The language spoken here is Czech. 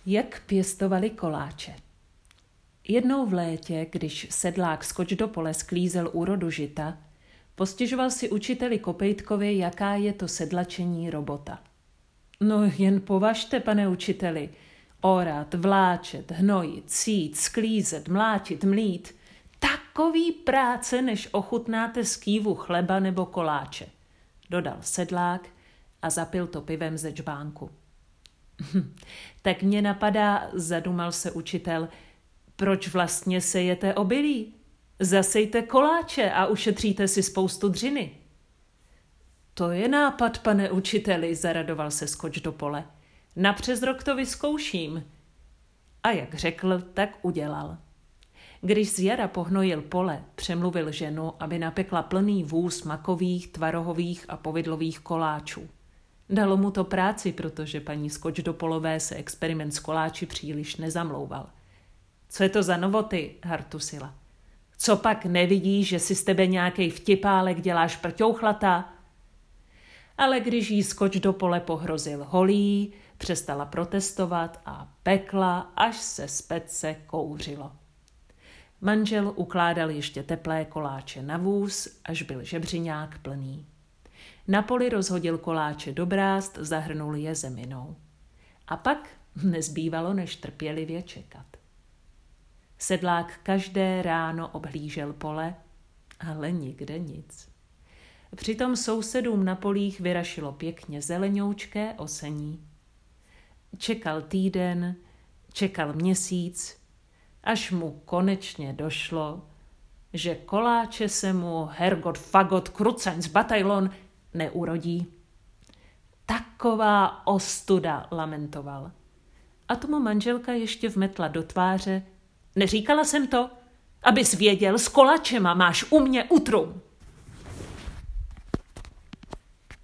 Jak pěstovali koláče. Jednou v létě, když sedlák skoč do pole sklízel úrodu žita, postěžoval si učiteli Kopejtkovi, jaká je to sedlačení robota. No jen považte, pane učiteli, orat, vláčet, hnojit, sít, sklízet, mlátit, mlít. Takový práce, než ochutnáte z kývu chleba nebo koláče, dodal sedlák a zapil to pivem ze džbánku. Tak mě napadá, zadumal se učitel, proč vlastně sejete obilí? Zasejte koláče a ušetříte si spoustu dřiny. To je nápad, pane učiteli, zaradoval se skoč do pole. Napřes rok to vyzkouším. A jak řekl, tak udělal. Když z jara pohnojil pole, přemluvil ženu, aby napekla plný vůz makových, tvarohových a povidlových koláčů. Dalo mu to práci, protože paní Skočdopolové se experiment s koláči příliš nezamlouval. Co je to za novoty, hartusila. Co pak nevidíš, že si z tebe nějakej vtipálek děláš prťouchlata? Ale když jí Skočdopole pohrozil holí, přestala protestovat a pekla, až se z pece kouřilo. Manžel ukládal ještě teplé koláče na vůz, až byl žebřiňák plný. Na poli rozhodil koláče do brázd, zahrnul je zeminou. A pak nezbývalo, než trpělivě čekat. Sedlák každé ráno obhlížel pole, ale nikde nic. Přitom sousedům na polích vyrašilo pěkně zeleňoučké osení. Čekal týden, čekal měsíc, až mu konečně došlo, že koláče se mu Hergot Fagot Krucaňs Batajlon neurodí. Taková ostuda, lamentoval. A tomu manželka ještě vmetla do tváře. Neříkala jsem to, abys věděl, s koláčema máš u mě utrum.